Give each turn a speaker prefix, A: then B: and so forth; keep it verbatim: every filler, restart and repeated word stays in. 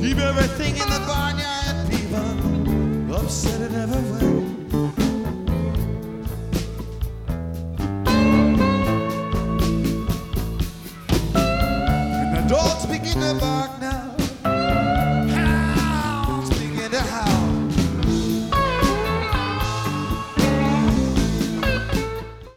A: Leave everything in the barnyard, people. Upset it never went.